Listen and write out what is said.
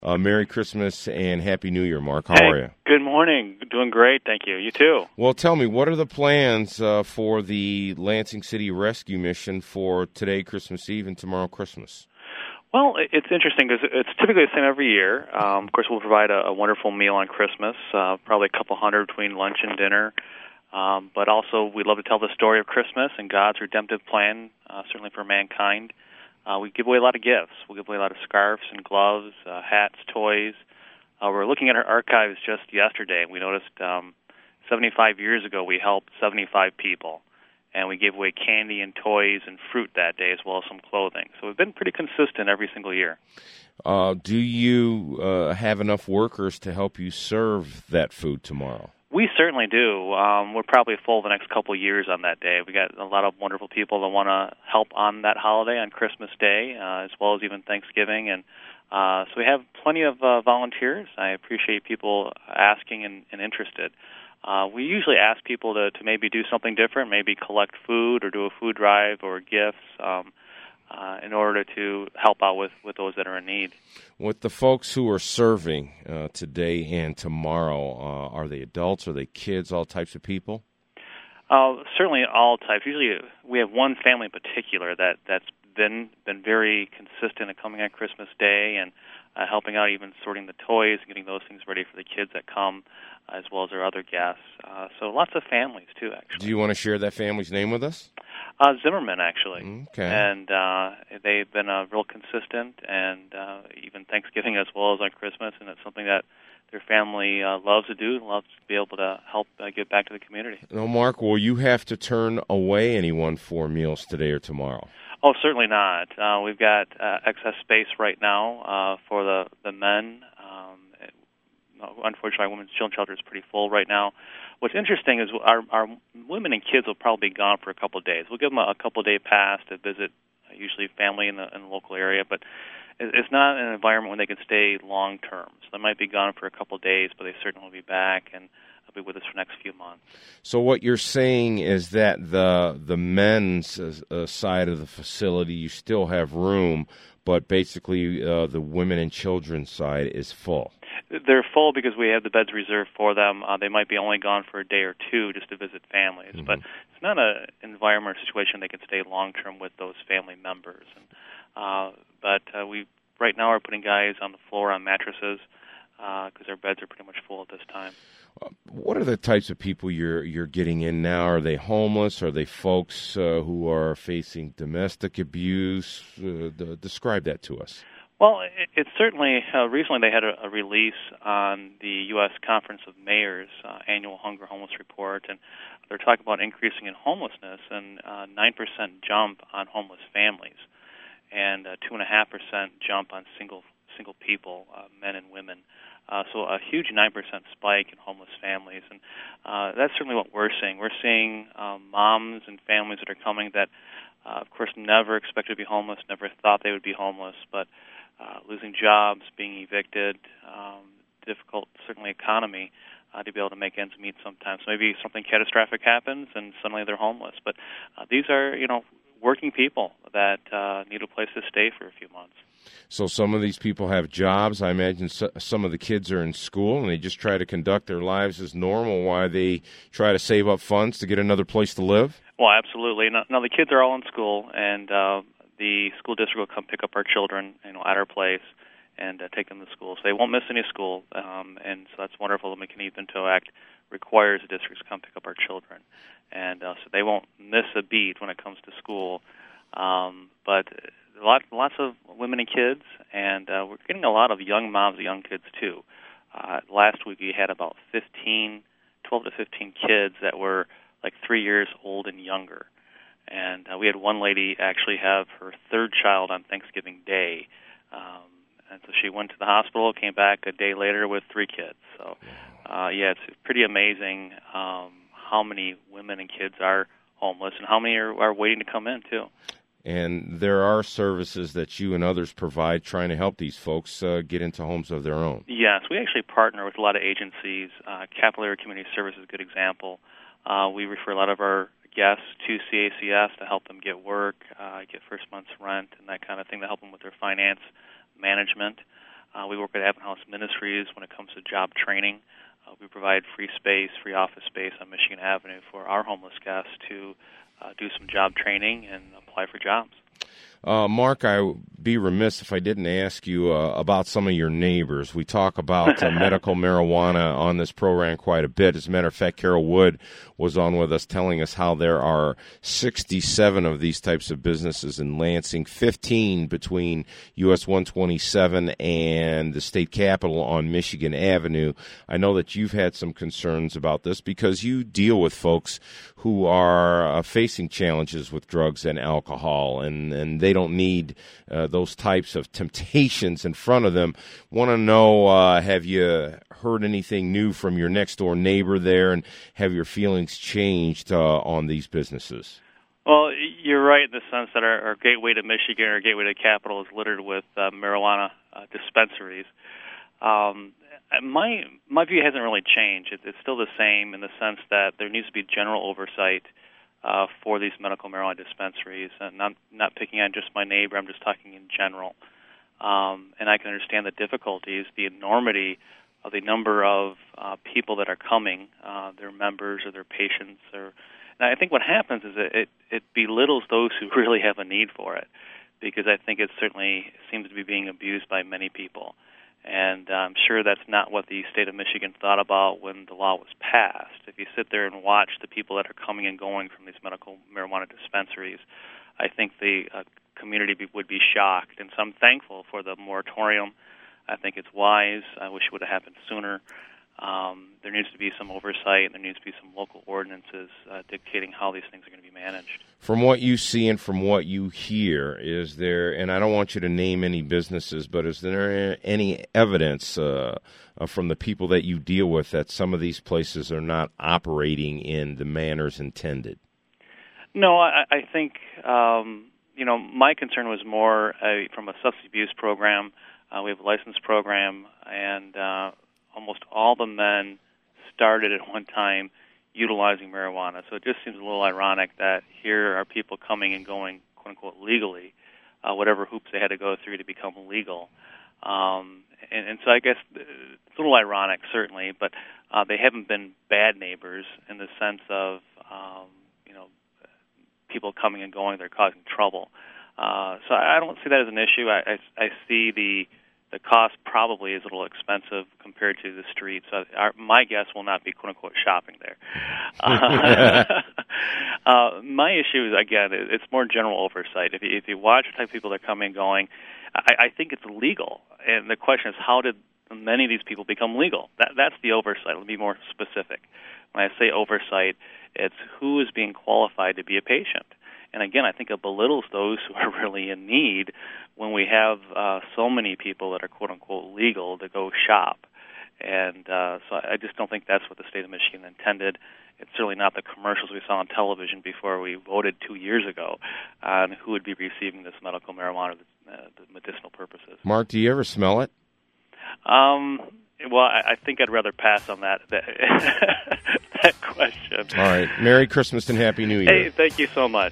Merry Christmas and Happy New Year, Mark. How Hey, are you? good morning. Doing great, thank you. You too. Well, tell me, what are the plans for the Lansing City Rescue Mission for today, Christmas Eve, and tomorrow, Christmas? Well, it's interesting because it's typically the same every year. Of course, we'll provide a wonderful meal on Christmas, probably a couple hundred between lunch and dinner. But also, we love to tell the story of Christmas and God's redemptive plan, certainly for mankind. We give away a lot of gifts. We give away a lot of scarves and gloves, hats, toys. We're looking at our archives just yesterday, and we noticed 75 years ago we helped 75 people, and we gave away candy and toys and fruit that day as well as some clothing. So we've been pretty consistent every single year. Do you have enough workers to help you serve that food tomorrow? We certainly do. We're probably full the next couple of years on that day. We got a lot of wonderful people that want to help on that holiday, on Christmas Day, as well as even Thanksgiving. And so we have plenty of volunteers. I appreciate people asking and interested. We usually ask people to maybe do something different, maybe collect food or do a food drive or gifts in order to help out with those that are in need. With the folks who are serving today and tomorrow, are they adults, are they kids, all types of people? Certainly all types. Usually we have one family in particular that's been very consistent in coming on Christmas Day and helping out, even sorting the toys and getting those things ready for the kids that come, as well as our other guests. So lots of families, too, actually. Do you want to share that family's name with us? Zimmerman, actually. Okay. And they've been real consistent, and even Thanksgiving as well as on Christmas, and it's something that their family loves to do and loves to be able to help give back to the community. Now, Mark, will you have to turn away anyone for meals today or tomorrow? Oh, certainly not. We've got excess space right now for the men. Unfortunately, our women's children's shelter is pretty full right now. What's interesting is our women and kids will probably be gone for a couple of days. We'll give them a couple of day pass to visit usually family in the local area, but it's not an environment when they can stay long term. So they might be gone for a couple of days, but they certainly will be back and be with us for the next few months. So what you're saying is that the men's side of the facility, you still have room, but basically the women and children's side is full. They're full because we have the beds reserved for them. They might be only gone for a day or two just to visit families, but it's not an environment or situation they can stay long-term with those family members. But we right now are putting guys on the floor on mattresses because our beds are pretty much full at this time. What are the types of people you're getting in now? Are they homeless? Are they folks who are facing domestic abuse? Describe that to us. Well, it's certainly, recently they had a release on the U.S. Conference of Mayors annual Hunger Homeless Report, and they're talking about increasing in homelessness and 9% jump on homeless families, and 2.5% jump on single people, men and women. So a huge 9% spike in homeless families, and that's certainly what we're seeing. We're seeing moms and families that are coming that, of course, never expected to be homeless, never thought they would be homeless, but losing jobs, being evicted, difficult, certainly economy, to be able to make ends meet sometimes. Maybe something catastrophic happens and suddenly they're homeless. But these are, working people that need a place to stay for a few months. So some of these people have jobs. I imagine some of the kids are in school, and they just try to conduct their lives as normal while they try to save up funds to get another place to live? Well, absolutely. Now the kids are all in school, and the school district will come pick up our children, at our place and take them to school. So they won't miss any school, and so that's wonderful. The McKinney Pinto Act requires the districts to come pick up our children, and so they won't miss a beat when it comes to school. But lots of women and kids, and we're getting a lot of young moms and young kids too. Last week we had about 12 to 15 kids that were like 3 years old and younger. And we had one lady actually have her third child on Thanksgiving Day. And so she went to the hospital, came back a day later with 3 kids. So, it's pretty amazing how many women and kids are homeless and how many are waiting to come in, too. And there are services that you and others provide trying to help these folks get into homes of their own. Yes, we actually partner with a lot of agencies. Capital Area Community Service is a good example. We refer a lot of our guests to CACS to help them get work, get first month's rent, and that kind of thing to help them with their finance management. We work with Advent House Ministries when it comes to job training. We provide free space, free office space on Michigan Avenue for our homeless guests to do some job training and apply for jobs. Mark, I would be remiss if I didn't ask you about some of your neighbors. We talk about medical marijuana on this program quite a bit. As a matter of fact, Carol Wood was on with us telling us how there are 67 of these types of businesses in Lansing, 15 between US 127 and the state capitol on Michigan Avenue. I know that you've had some concerns about this because you deal with folks who are facing challenges with drugs and alcohol, and they don't need those types of temptations in front of them. Want to know, have you heard anything new from your next-door neighbor there, and have your feelings changed on these businesses? Well, you're right in the sense that our gateway to Michigan, our gateway to the capital, is littered with marijuana dispensaries. My view hasn't really changed. It's still the same in the sense that there needs to be general oversight for these medical marijuana dispensaries. And I'm not picking on just my neighbor, I'm just talking in general. And I can understand the difficulties, the enormity of the number of people that are coming, their members or their patients. And I think what happens is it belittles those who really have a need for it, because I think it certainly seems to be being abused by many people. And I'm sure that's not what the state of Michigan thought about when the law was passed. If you sit there and watch the people that are coming and going from these medical marijuana dispensaries, I think the community would be shocked. And so I'm thankful for the moratorium. I think it's wise. I wish it would have happened sooner. There needs to be some oversight, and there needs to be some local ordinances dictating how these things are going to be managed. From what you see and from what you hear, is there, and I don't want you to name any businesses, but is there any evidence from the people that you deal with that some of these places are not operating in the manners intended? No, I think, my concern was more from a substance abuse program. We have a license program, and almost all the men started at one time utilizing marijuana. So it just seems a little ironic that here are people coming and going, quote-unquote, legally, whatever hoops they had to go through to become legal. And so I guess it's a little ironic, certainly, but they haven't been bad neighbors in the sense of, people coming and going, they're causing trouble. So I don't see that as an issue. I see the cost probably is a little expensive compared to the street. So my guess will not be, quote-unquote, shopping there. My issue is, again, it's more general oversight. If you watch the type of people that are coming and going, I think it's legal. And the question is, how did many of these people become legal? That's the oversight. Let me be more specific. When I say oversight, it's who is being qualified to be a patient. And again, I think it belittles those who are really in need when we have so many people that are, quote-unquote, legal to go shop. And so I just don't think that's what the state of Michigan intended. It's certainly not the commercials we saw on television before we voted 2 years ago on who would be receiving this medical marijuana for medicinal purposes. Mark, do you ever smell it? Well, I think I'd rather pass on that question. All right. Merry Christmas and Happy New Year. Hey, thank you so much.